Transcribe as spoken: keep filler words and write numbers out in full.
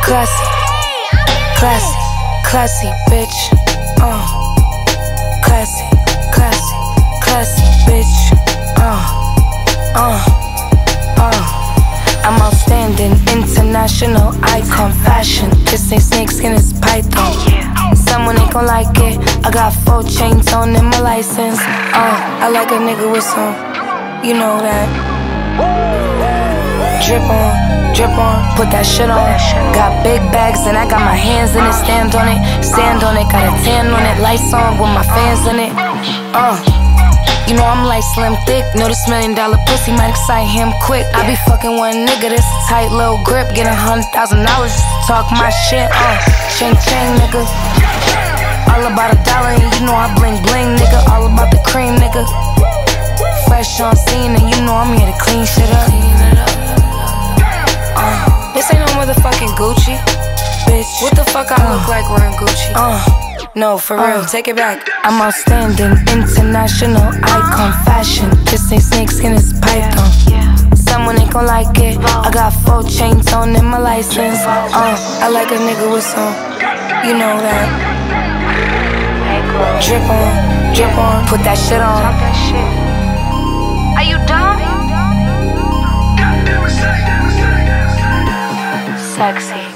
Classy, classy, classy, bitch. Uh, classy, classy, classy, bitch. Uh, uh, uh. I'm outstanding, international icon, fashion. This ain't snakeskin, it's python. Someone ain't gon' like it. I got four chains on in my license. Uh, I like a nigga with some, you know that. Drip on, drip on, put that shit on. Got big bags and I got my hands in it. Stand on it, stand on it. Got a tan on it, lights on with my fans in it. Uh, you know I'm like slim thick. Know this million dollar pussy might excite him quick. I be fucking one nigga, this a tight little grip. Get a hundred thousand dollars just to talk my shit. Uh, chain chain nigga. All about a dollar and you know I bling bling nigga. All about the cream nigga. Fresh on scene and you know I'm here to clean shit up. Uh, this ain't no motherfucking Gucci, bitch. What the fuck I look like wearing Gucci? Uh, no, for real, uh, take it back. I'm outstanding, international icon, fashion. This ain't snakeskin, it's python. Someone ain't gon' like it. I got four chains on in my license. Uh, I like a nigga with some, you know that. Drip on, drip on, put that shit on. Are you dumb? Sexy.